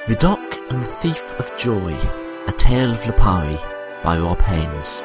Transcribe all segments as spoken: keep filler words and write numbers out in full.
Vidocq and the Thief of Joy, A Tale of Lipari by Rob Haynes.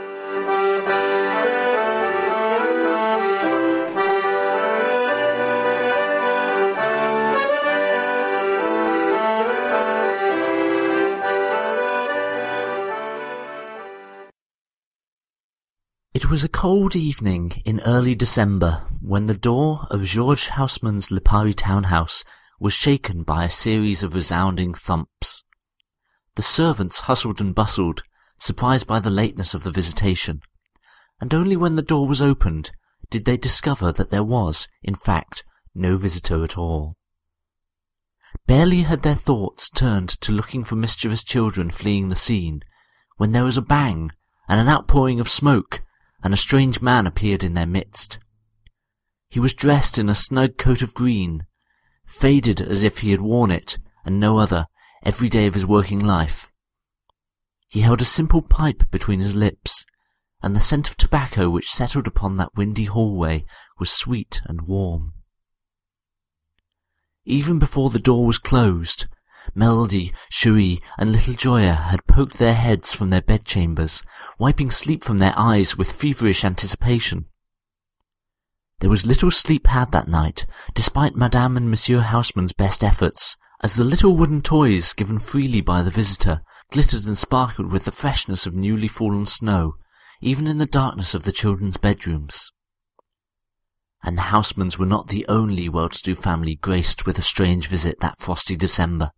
It was a cold evening in early December when the door of George Houseman's Lipari townhouse was shaken by a series of resounding thumps. The servants hustled and bustled, surprised by the lateness of the visitation, and only when the door was opened did they discover that there was, in fact, no visitor at all. Barely had their thoughts turned to looking for mischievous children fleeing the scene, when there was a bang and an outpouring of smoke, and a strange man appeared in their midst. He was dressed in a snug coat of green, faded as if he had worn it, and no other, every day of his working life. He held a simple pipe between his lips, and the scent of tobacco which settled upon that windy hallway was sweet and warm. Even before the door was closed, Melody, Cherie, and little Joya had poked their heads from their bedchambers, wiping sleep from their eyes with feverish anticipation. There was little sleep had that night, despite Madame and Monsieur Houseman's best efforts, as the little wooden toys given freely by the visitor glittered and sparkled with the freshness of newly fallen snow, even in the darkness of the children's bedrooms. And the Housemans were not the only well-to-do family graced with a strange visit that frosty December.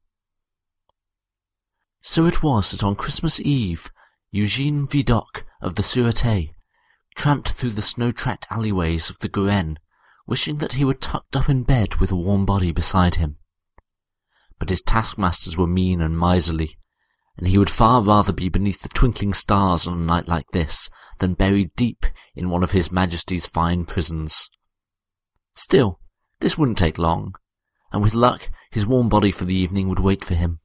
So it was that on Christmas Eve, Eugene Vidocq of the Sûreté tramped through the snow-tracked alleyways of the Guérin, wishing that he were tucked up in bed with a warm body beside him. But his taskmasters were mean and miserly, and he would far rather be beneath the twinkling stars on a night like this than buried deep in one of His Majesty's fine prisons. Still, this wouldn't take long, and with luck his warm body for the evening would wait for him.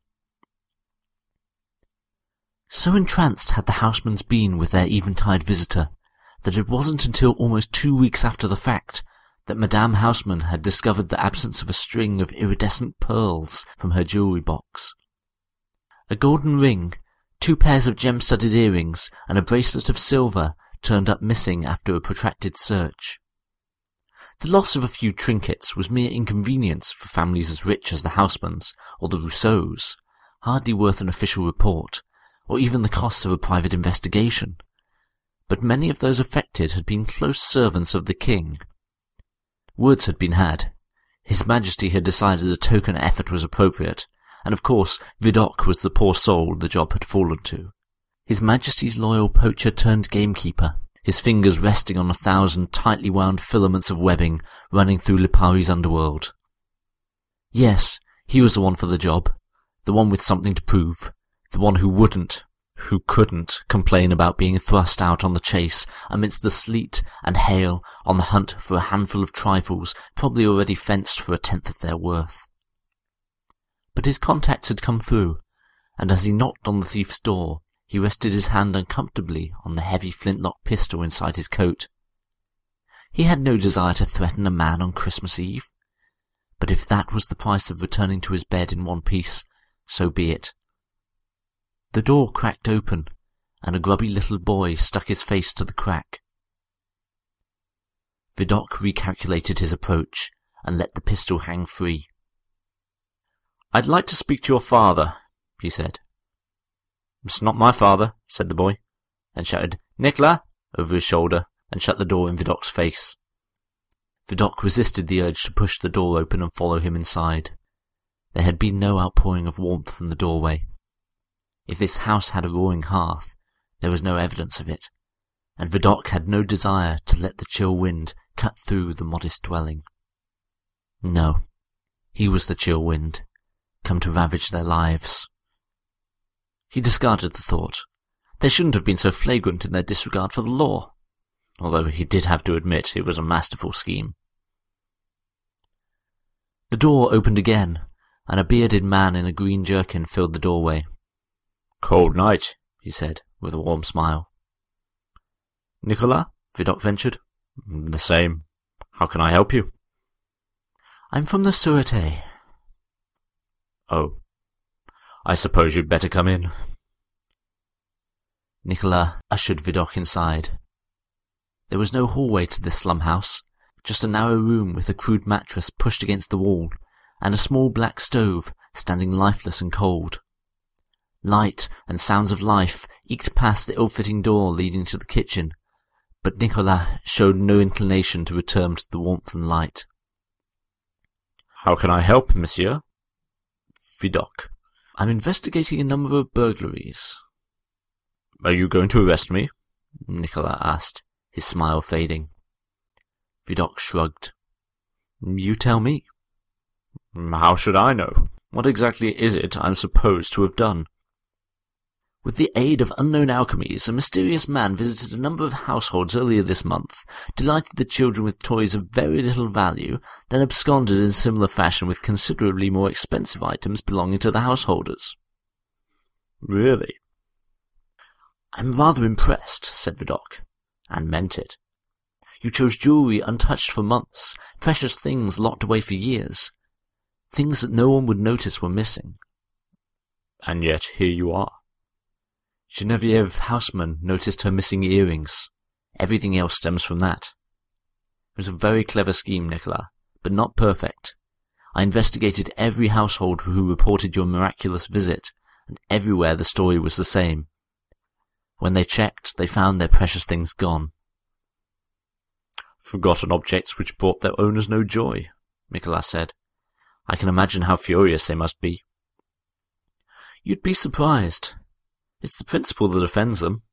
So entranced had the Housemans been with their eventide visitor that it wasn't until almost two weeks after the fact that Madame Houseman had discovered the absence of a string of iridescent pearls from her jewellery box. A golden ring, two pairs of gem-studded earrings, and a bracelet of silver turned up missing after a protracted search. The loss of a few trinkets was mere inconvenience for families as rich as the Housemans or the Rousseaus, hardly worth an official report, or even the costs of a private investigation. But many of those affected had been close servants of the king. Words had been had. His Majesty had decided a token effort was appropriate, and of course Vidocq was the poor soul the job had fallen to. His Majesty's loyal poacher turned gamekeeper, his fingers resting on a thousand tightly wound filaments of webbing running through Lipari's underworld. Yes, he was the one for the job, the one with something to prove, the one who wouldn't, who couldn't, complain about being thrust out on the chase amidst the sleet and hail on the hunt for a handful of trifles probably already fenced for a tenth of their worth. But his contacts had come through, and as he knocked on the thief's door, he rested his hand uncomfortably on the heavy flintlock pistol inside his coat. He had no desire to threaten a man on Christmas Eve, but if that was the price of returning to his bed in one piece, so be it. The door cracked open, and a grubby little boy stuck his face to the crack. Vidocq recalculated his approach, and let the pistol hang free. "I'd like to speak to your father," he said. "It's not my father," said the boy, and shouted, "Nicolas!" over his shoulder, and shut the door in Vidocq's face. Vidocq resisted the urge to push the door open and follow him inside. There had been no outpouring of warmth from the doorway. If this house had a roaring hearth, there was no evidence of it, and Vidocq had no desire to let the chill wind cut through the modest dwelling. No, he was the chill wind, come to ravage their lives. He discarded the thought. They shouldn't have been so flagrant in their disregard for the law, although he did have to admit it was a masterful scheme. The door opened again, and a bearded man in a green jerkin filled the doorway. "Cold night," he said, with a warm smile. "Nicolas?" Vidocq ventured. "The same. How can I help you?" "I'm from the Sûreté." "Oh." I suppose you'd better come in. Nicola ushered Vidocq inside. There was no hallway to this slum house, just a narrow room with a crude mattress pushed against the wall, and a small black stove standing lifeless and cold. Light and sounds of life eked past the ill-fitting door leading to the kitchen, but Nicola showed no inclination to return to the warmth and light. "How can I help, monsieur?" "Vidocq. I'm investigating a number of burglaries." "Are you going to arrest me?" Nicola asked, his smile fading. Vidocq shrugged. "You tell me." "How should I know? What exactly is it I'm supposed to have done?" "With the aid of unknown alchemies, a mysterious man visited a number of households earlier this month, delighted the children with toys of very little value, then absconded in similar fashion with considerably more expensive items belonging to the householders." "Really?" "I'm rather impressed," said Vidocq, and meant it. "You chose jewellery untouched for months, precious things locked away for years. Things that no one would notice were missing." "And yet here you are." "Genevieve Haussmann noticed her missing earrings. Everything else stems from that. It was a very clever scheme, Nicola, but not perfect. I investigated every household who reported your miraculous visit, and everywhere the story was the same. When they checked, they found their precious things gone." "Forgotten objects which brought their owners no joy," Nicola said. "I can imagine how furious they must be." "You'd be surprised. It's the principle that offends them."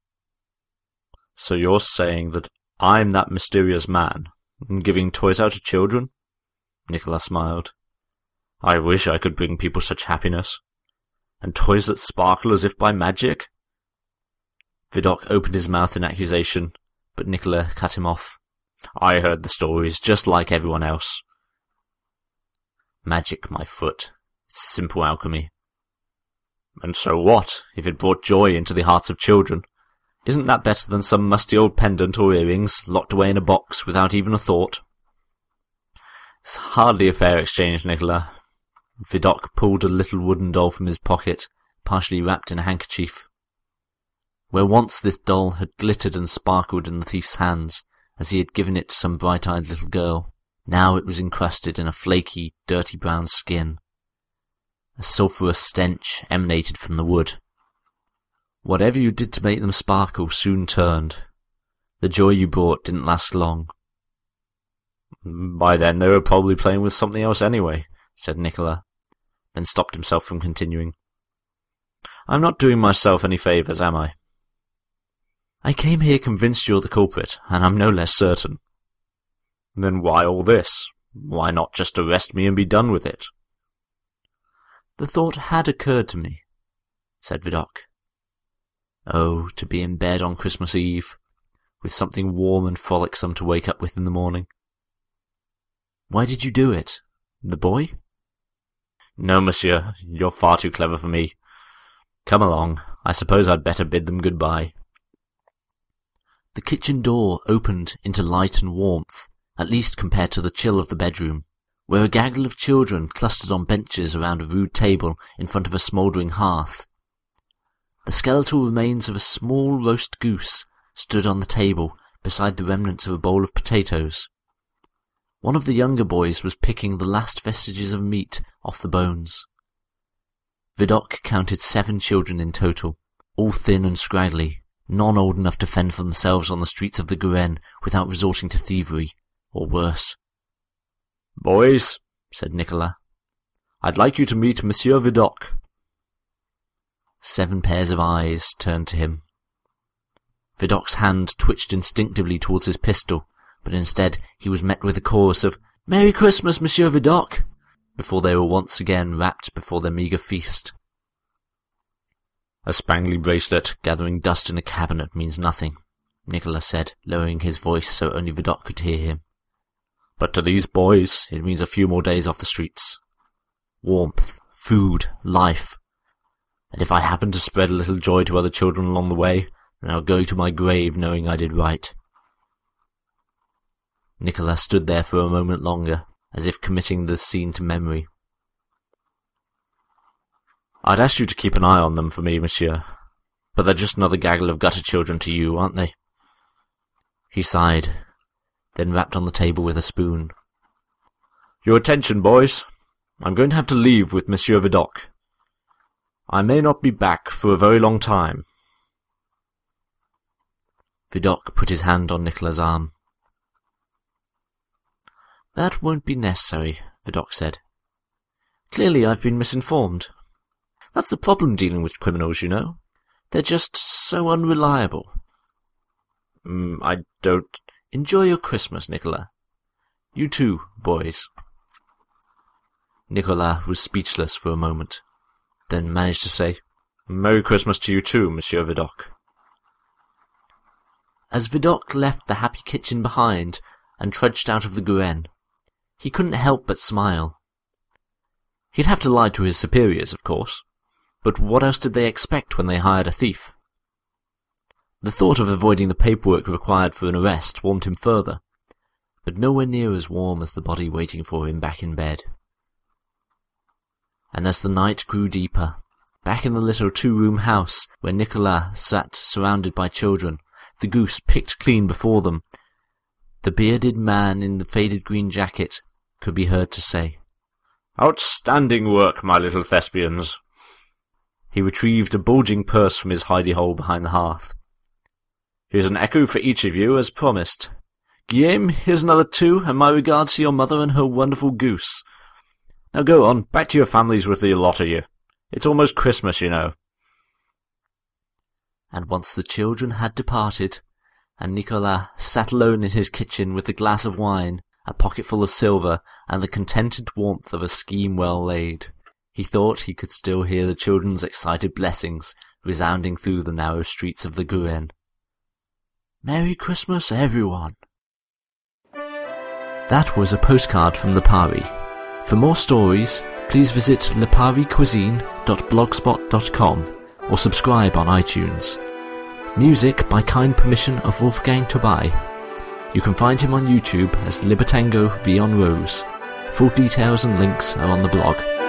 "So you're saying that I'm that mysterious man, and giving toys out to children?" Nicola smiled. "I wish I could bring people such happiness. And toys that sparkle as if by magic." Vidocq opened his mouth in accusation, but Nicola cut him off. "I heard the stories, just like everyone else." "Magic, my foot. It's simple alchemy." "And so what, if it brought joy into the hearts of children? Isn't that better than some musty old pendant or earrings, locked away in a box without even a thought?" "It's hardly a fair exchange, Nicola." Vidocq pulled a little wooden doll from his pocket, partially wrapped in a handkerchief. Where once this doll had glittered and sparkled in the thief's hands, as he had given it to some bright-eyed little girl, now it was encrusted in a flaky, dirty brown skin. A sulphurous stench emanated from the wood. Whatever you did to make them sparkle soon turned. The joy you brought didn't last long. "By then they were probably playing with something else anyway," said Nicola, then stopped himself from continuing. "I'm not doing myself any favours, am I?" "I came here convinced you're the culprit, and I'm no less certain." "Then why all this? Why not just arrest me and be done with it?" "The thought had occurred to me," said Vidocq. Oh, to be in bed on Christmas Eve, with something warm and frolicsome to wake up with in the morning. "Why did you do it? The boy?" "No, monsieur, you're far too clever for me. Come along, I suppose I'd better bid them goodbye." The kitchen door opened into light and warmth, at least compared to the chill of the bedroom, where a gaggle of children clustered on benches around a rude table in front of a smouldering hearth. The skeletal remains of a small roast goose stood on the table beside the remnants of a bowl of potatoes. One of the younger boys was picking the last vestiges of meat off the bones. Vidocq counted seven children in total, all thin and scraggly, none old enough to fend for themselves on the streets of the Guren without resorting to thievery, or worse. "Boys," said Nicola, "I'd like you to meet Monsieur Vidocq." Seven pairs of eyes turned to him. Vidocq's hand twitched instinctively towards his pistol, but instead he was met with a chorus of "Merry Christmas, Monsieur Vidocq!" before they were once again wrapped before their meagre feast. "A spangly bracelet gathering dust in a cabinet means nothing," Nicola said, lowering his voice so only Vidocq could hear him. "But to these boys it means a few more days off the streets. Warmth, food, life. And if I happen to spread a little joy to other children along the way, then I'll go to my grave knowing I did right." Nicola stood there for a moment longer, as if committing the scene to memory. I'd ask you to keep an eye on them for me, monsieur. But they're just another gaggle of gutter children to you, aren't they? He sighed, then rapped on the table with a spoon. Your attention, boys. I'm going to have to leave with Monsieur Vidocq. I may not be back for a very long time. Vidocq put his hand on Nicola's arm. That won't be necessary, Vidocq said. Clearly I've been misinformed. That's the problem dealing with criminals, you know. They're just so unreliable. Mm, I don't... Enjoy your Christmas, Nicolas. You too, boys. Nicolas was speechless for a moment, then managed to say, Merry Christmas to you too, Monsieur Vidocq. As Vidocq left the happy kitchen behind and trudged out of the Guren, he couldn't help but smile. He'd have to lie to his superiors, of course, but what else did they expect when they hired a thief? The thought of avoiding the paperwork required for an arrest warmed him further, but nowhere near as warm as the body waiting for him back in bed. And as the night grew deeper, back in the little two-room house where Nicolas sat surrounded by children, the goose picked clean before them, the bearded man in the faded green jacket could be heard to say, Outstanding work, my little thespians. He retrieved a bulging purse from his hidey-hole behind the hearth. Here's an echo for each of you, as promised. Guillaume, here's another two, and my regards to your mother and her wonderful goose. Now go on, back to your families with the lot of you. It's almost Christmas, you know. And once the children had departed, and Nicolas sat alone in his kitchen with a glass of wine, a pocketful of silver, and the contented warmth of a scheme well laid, he thought he could still hear the children's excited blessings resounding through the narrow streets of the Guren. Merry Christmas, everyone! That was a postcard from Lipari. For more stories, please visit lipari cuisine dot blogspot dot com or subscribe on iTunes. Music by kind permission of Wolfgang Tobai. You can find him on YouTube as Libertango V on Rose. Full details and links are on the blog.